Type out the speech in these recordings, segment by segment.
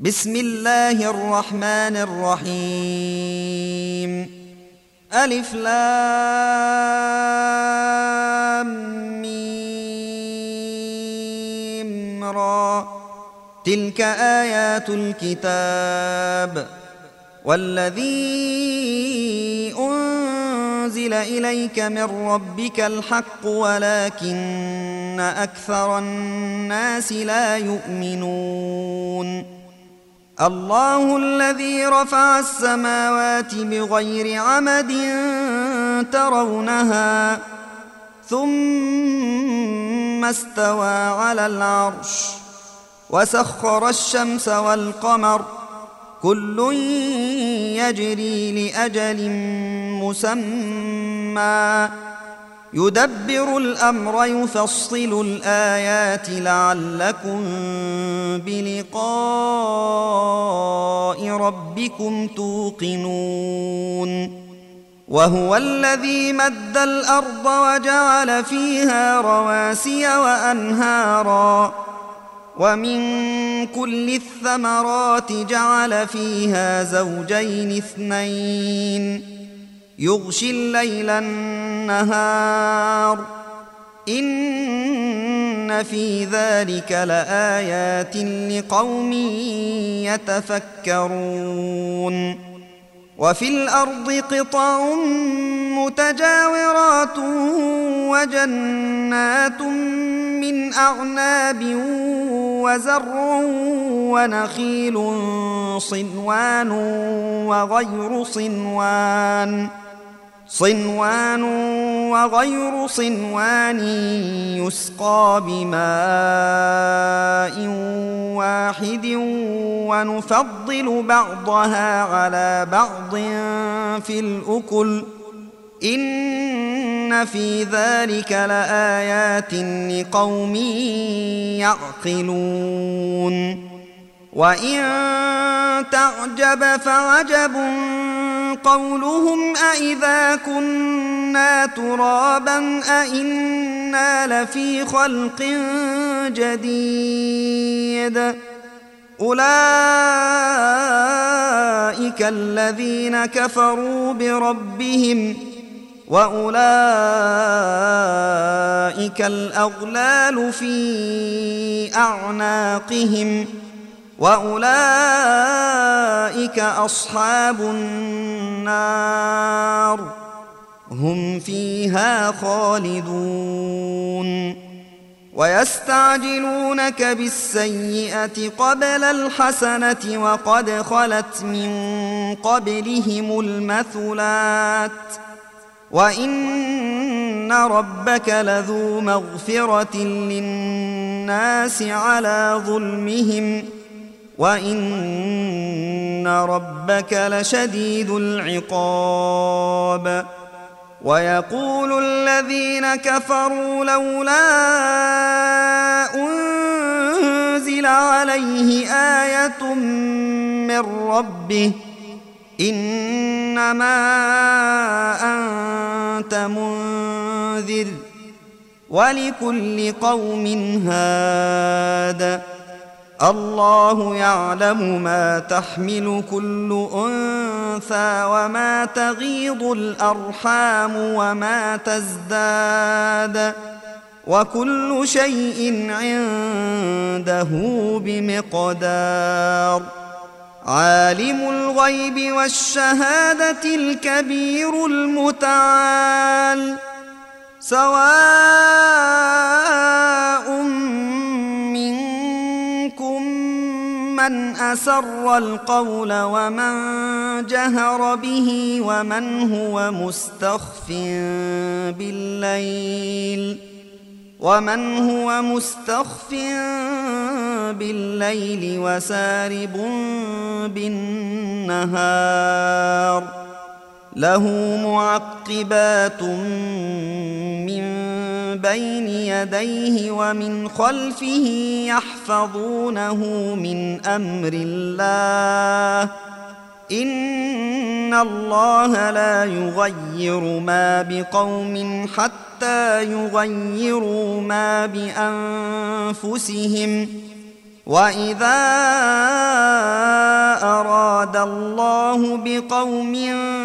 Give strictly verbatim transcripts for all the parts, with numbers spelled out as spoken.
بسم الله الرحمن الرحيم. ألف لام ميم را. تلك آيات الكتاب والذي أنزل إليك من ربك الحق ولكن أكثر الناس لا يؤمنون. الله الذي رفع السماوات بغير عمد ترونها ثم استوى على العرش وسخر الشمس والقمر كل يجري لأجل مسمى يدبر الأمر يفصل الآيات لعلكم بلقاء ربكم توقنون. وهو الذي مد الأرض وجعل فيها رواسي وأنهارا ومن كل الثمرات جعل فيها زوجين اثنين يغشي الليل النهار إن في ذلك لآيات لقوم يتفكرون. وفي الأرض قطع متجاورات وجنات من أعناب وزرع ونخيل صنوان وغير صنوان صنوان وغير صنوان يسقى بماء واحد ونفضل بعضها على بعض في الأكل إن في ذلك لآيات لقوم يعقلون. وإن تعجب فعجب قولهم أإذا كنا ترابا أإنا لفي خلق جديد أولئك الذين كفروا بربهم وأولئك الأغلال في أعناقهم وأولئك أصحاب النار هم فيها خالدون. ويستعجلونك بالسيئة قبل الحسنة وقد خلت من قبلهم المثلات وإن ربك لذو مغفرة للناس على ظلمهم وإن ربك لشديد العقاب. ويقول الذين كفروا لولا أنزل عليه آية من ربه إنما أنت منذر ولكل قوم هاد الله يعلم ما تحمل كل أنثى وما تغيض الأرحام وما تزداد وكل شيء عنده بمقدار. عالم الغيب والشهادة الكبير المتعال سواء منكم من أسر القول ومن جهر به ومن هو مستخف بالليل ومن هو مستخف بالليل وسارب بالنهار له معقبات من بين يديه ومن خلفه يحفظونه من أمر الله إن الله لا يغير ما بقوم حتى يغيروا ما بأنفسهم وإذا أراد الله بقوم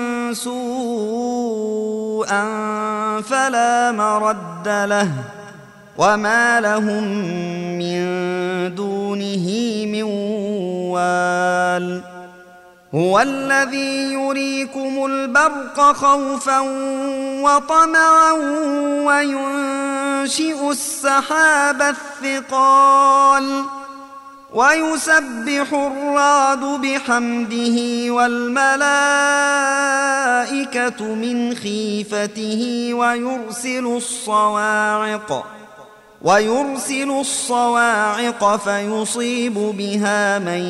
سوءا فلا مرد له وما لهم من دونه من وال هو الذي يريكم البرق خوفا وطمعا وينشئ السحاب الثقال ويسبح الرعد بحمده والملائكة من خيفته ويرسل الصواعق ويرسل الصواعق فيصيب بها من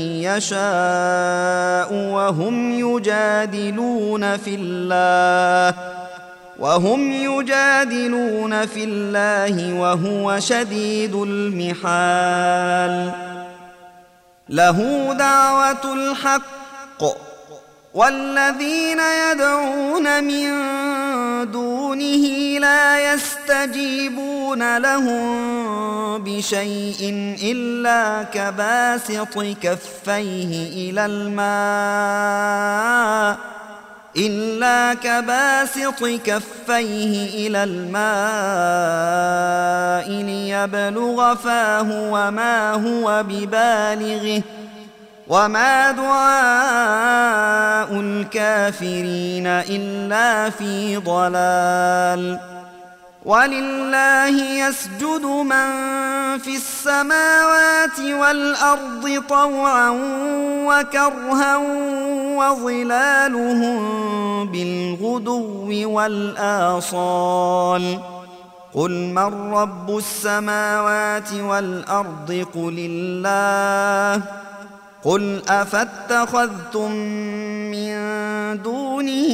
يشاء وهم يجادلون في الله وهم يجادلون في الله وهو شديد المحال له دعوة الحق والذين يدعون من دونه لا يستجيبون لهم بشيء إلا كباسط كفيه إلى الماء إلا كباسط كفيه إلى الماء ليبلغ فاه وما هو ببالغه وما دعاء الكافرين إلا في ضلال ولله يسجد من في السماوات والأرض طوعا وكرها وظلالهم بالغدو والآصال قل من رب السماوات والأرض قل الله قل أفاتخذتم من دونه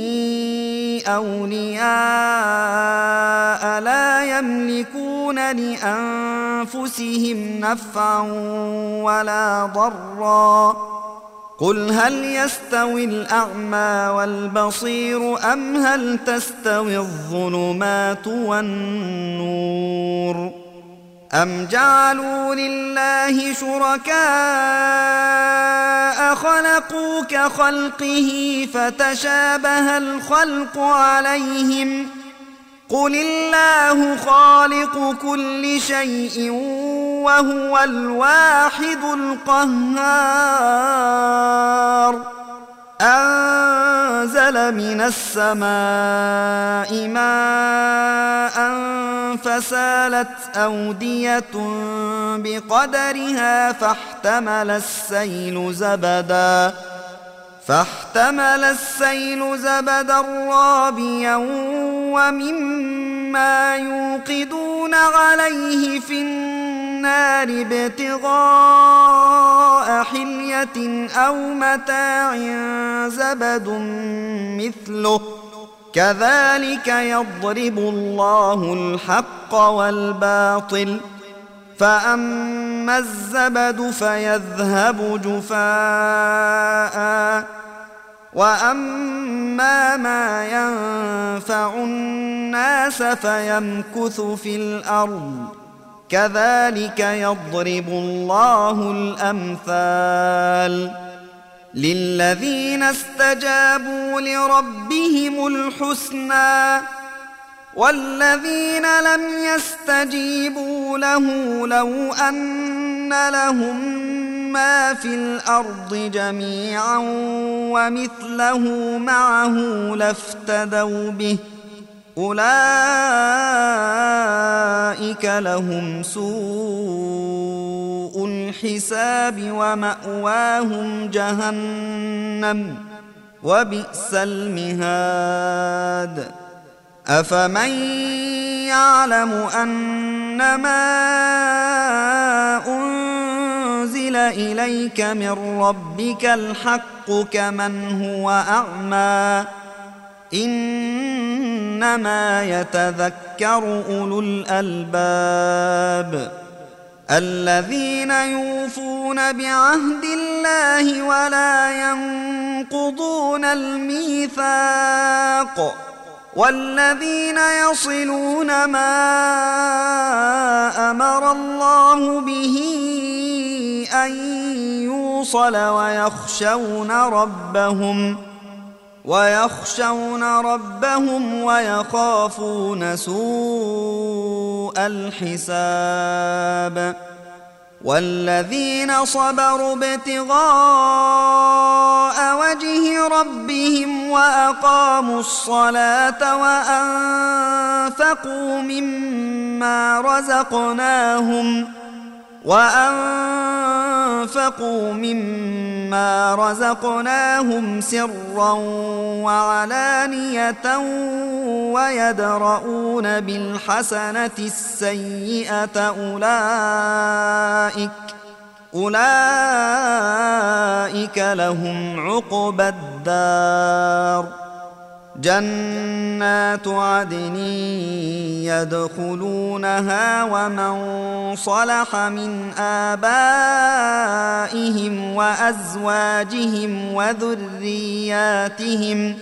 أولياء لا يملكون لأنفسهم نفعا ولا ضرا قل هل يستوي الأعمى والبصير أم هل تستوي الظلمات والنور أم جعلوا لله شركاء خلقوا كخلقه فتشابه الخلق عليهم قل الله خالق كل شيء وهو الواحد القهار أنزل من السماء ماء فسالت أودية بقدرها فاحتمل السيل زبدا فاحتمل السيل زبدا رابيا ومما يوقدون عليه في النار ابتغاء حلية أو متاع زبد مثله كذلك يضرب الله الحق والباطل فأما الزبد فيذهب جفاء وأما ما ينفع الناس فيمكث في الأرض كذلك يضرب الله الأمثال للذين استجابوا لربهم الحسنى والذين لم يستجيبوا له لو أن لهم ما في الأرض جميعا ومثله معه لافتدوا به أولئك لهم سوء الحساب ومأواهم جهنم وبئس المهاد أفمن يعلم أنما أنزل إليك من ربك الحق كمن هو أعمى إنما يتذكر أولو الألباب الذين يوفون بعهد الله ولا ينقضون الميثاق والذين يصلون ما أمر الله به أن يوصل ويخشون ربهم ويخشون ربهم ويخافون سوء الحساب والذين صبروا ابتغاء وجه ربهم وأقاموا الصلاة وأنفقوا مما رزقناهم وأنفقوا مما رزقناهم سرا وعلانية ويدرؤون بالحسنة السيئة أولئك أولئك لهم عقبى الدار جنات عدن يدخلونها ومن صلح من آبائهم وأزواجهم وذرياتهم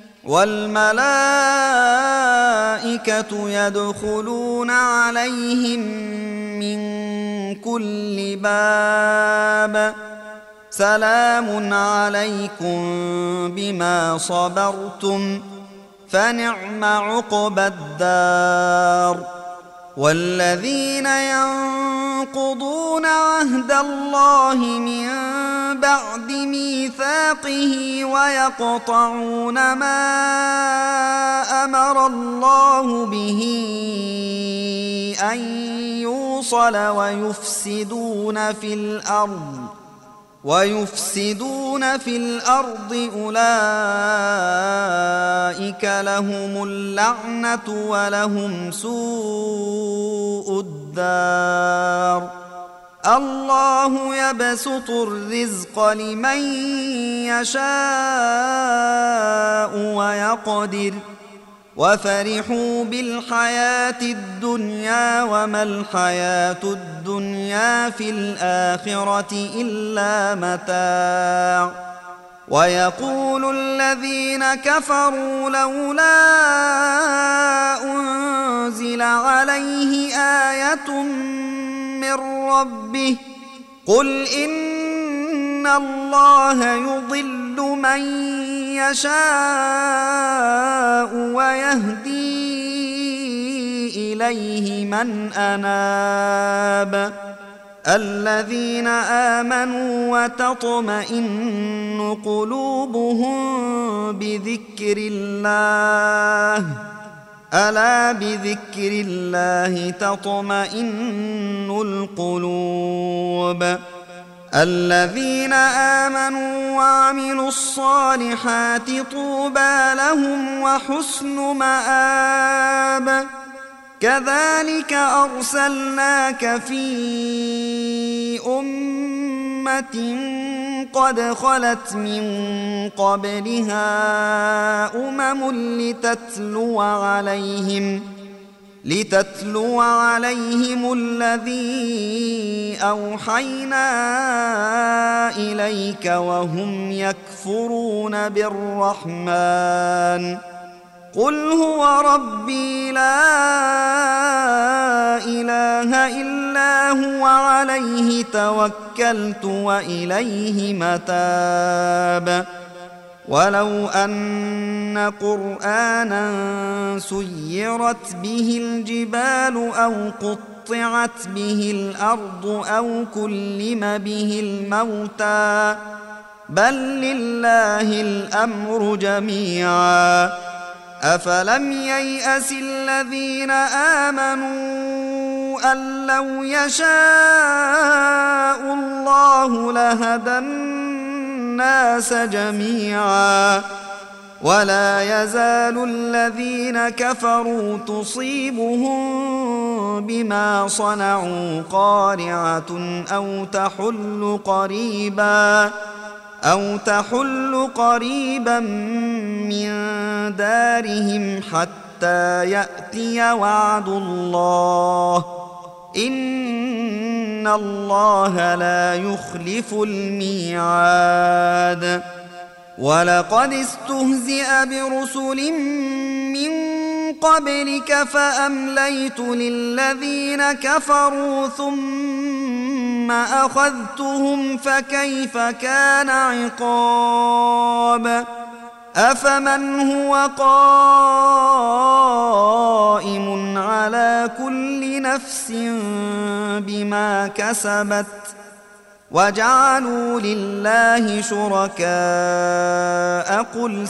والملائكة يدخلون عليهم من كل باب سلام عليكم بما صبرتم فنعم عقبى الدار والذين ينقضون عهد الله من بعد ميثاقه ويقطعون ما أمر الله به أن يوصل ويفسدون في الأرض ويفسدون في الأرض أولئك لهم اللعنة ولهم سوء الدار الله يبسط الرزق لمن يشاء ويقدر وفرحوا بالحياة الدنيا وما الحياة الدنيا في الآخرة إلا متاع ويقول الذين كفروا لولا أنزل عليه آية من ربه قل إن الله يضل من يشاء ويهدي إليه من أناب الذين آمنوا وتطمئن قلوبهم بذكر الله ألا بذكر الله تطمئن القلوب الذين آمنوا وعملوا الصالحات طوبى لهم وحسن مآب كذلك أرسلناك في أمة قد خلت من قبلها أمم لتتلو عليهم لتتلو عليهم الذي أوحينا إليك وهم يكفرون بالرحمن قل هو ربي لا إله إلا هو عليه توكلت وإليه متاب ولو أن قرآنا سيرت به الجبال أو قطعت به الأرض أو كلم به الموتى بل لله الأمر جميعا أفلم ييأس الذين آمنوا أن لو يشاء الله لهدى الناس جميعا ولا يزال الذين كفروا تصيبهم بما صنعوا قارعة أو تحل قريبا أو تحل قريبا من دارهم حتى يأتي وعد الله إن الله لا يخلف الميعاد ولقد استهزئ برسل من قبلك فأمليت للذين كفروا ثم أخذتهم فكيف كان عقاب أفمن هو قائم على كل نفس بما كسبت وجعلوا لله شركاء قل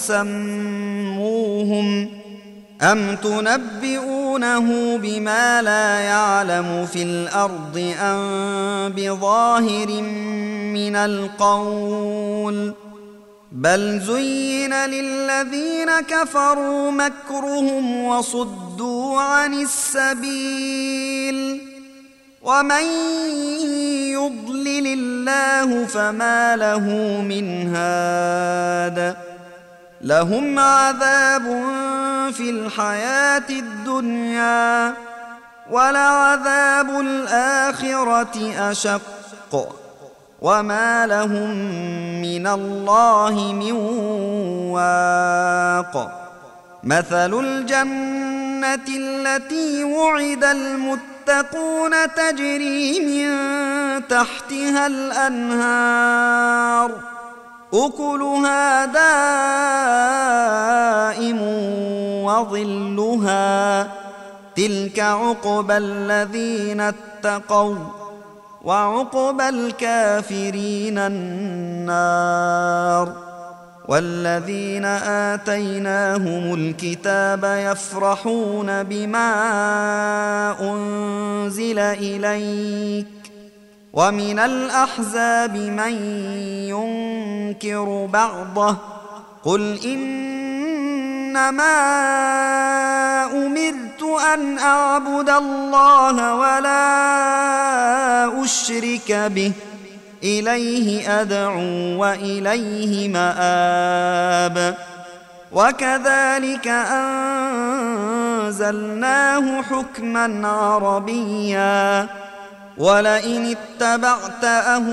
سموهم أم تنبئونه بما لا يعلم في الأرض أم بظاهر من القول بل زين للذين كفروا مكرهم وصدوا عن السبيل ومن يضلل الله فما له من هاد لهم عذاب في الحياة الدنيا ولعذاب الآخرة أشق وما لهم من الله من واق مثل الجنة التي وعد المتقون تجري من تحتها الأنهار أكلها دائم وظلها تلك عقبى الذين اتقوا وعقبى الكافرين النار والذين آتيناهم الكتاب يفرحون بما أنزل إليك ومن الأحزاب من ينكر بعضه قل إنما أمرت أن أعبد الله ولا أشرك به إليه أدعو وإليه مآب وكذلك أنزلناه حكما عربيا ولئن اتبعت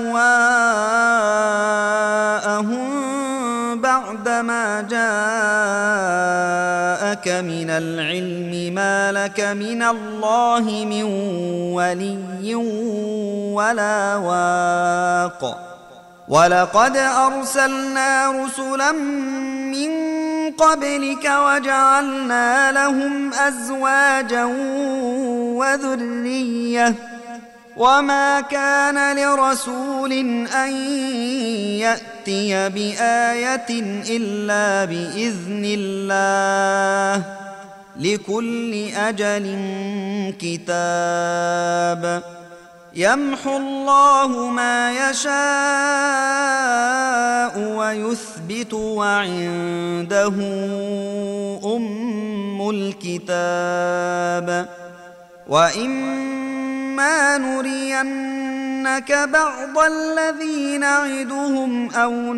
أهواءهم بعدما جاءك من العلم ما لك من الله من ولي ولا واق ولقد أرسلنا رسلا من قبلك وجعلنا لهم أزواجا وذرية وما كان لرسول أن يأتي بآية إلا بإذن الله لكل أجل كتاب يمحو الله ما يشاء ويثبت وعنده أم الكتاب وإما نرينك بعض الذي نعدهم أو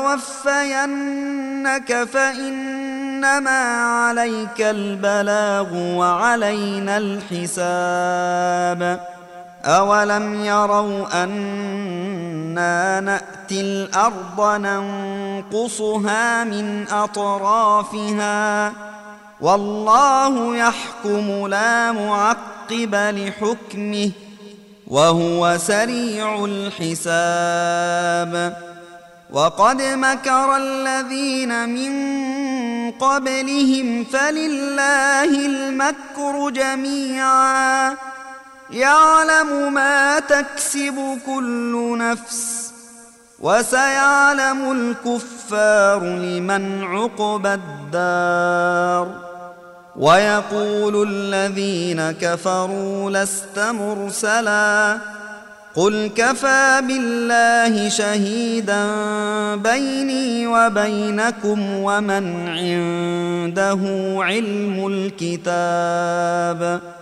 نتوفينك فإنما عليك البلاغ وعلينا الحساب أولم يروا أنا نأتي الأرض ننقصها من أطرافها والله يحكم لا معقب لحكمه وهو سريع الحساب وقد مكر الذين من قبلهم فلله المكر جميعا يعلم ما تكسب كل نفس وسيعلم الكفار لمن عقبى الدار ويقول الذين كفروا لست مرسلا قل كفى بالله شهيدا بيني وبينكم ومن عنده علم الكتاب